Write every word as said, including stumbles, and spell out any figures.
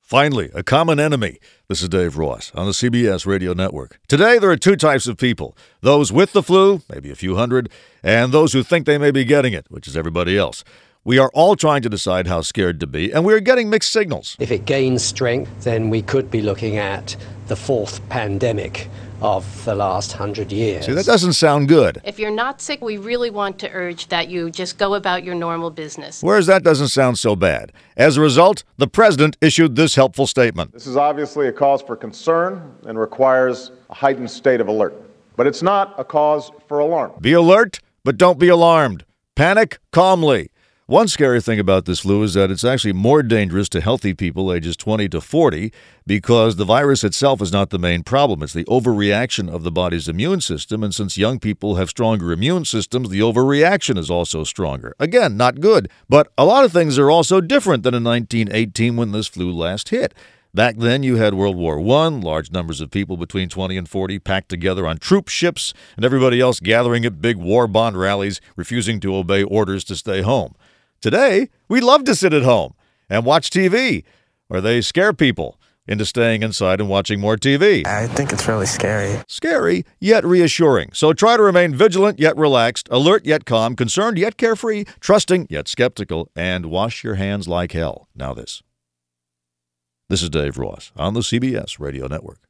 Finally, a common enemy. This is Dave Ross on the C B S Radio Network. Today, there are two types of people. Those with the flu, maybe a few hundred, and those who think they may be getting it, which is everybody else. We are all trying to decide how scared to be, and we are getting mixed signals. If it gains strength, then we could be looking at the fourth pandemic of the last hundred years. See, that doesn't sound good. If you're not sick, we really want to urge that you just go about your normal business. Whereas that doesn't sound so bad. As a result, the president issued this helpful statement. This is obviously a cause for concern and requires a heightened state of alert. But it's not a cause for alarm. Be alert, but don't be alarmed. Panic calmly. One scary thing about this flu is that it's actually more dangerous to healthy people ages twenty to forty because the virus itself is not the main problem. It's the overreaction of the body's immune system, and since young people have stronger immune systems, the overreaction is also stronger. Again, not good, but a lot of things are also different than in nineteen eighteen when this flu last hit. Back then, you had World War One, large numbers of people between twenty and forty packed together on troop ships, and everybody else gathering at big war bond rallies, refusing to obey orders to stay home. Today, we love to sit at home and watch T V, or they scare people into staying inside and watching more T V. I think it's really scary. Scary, yet reassuring. So try to remain vigilant, yet relaxed, alert, yet calm, concerned, yet carefree, trusting, yet skeptical, and wash your hands like hell. Now this. This is Dave Ross on the C B S Radio Network.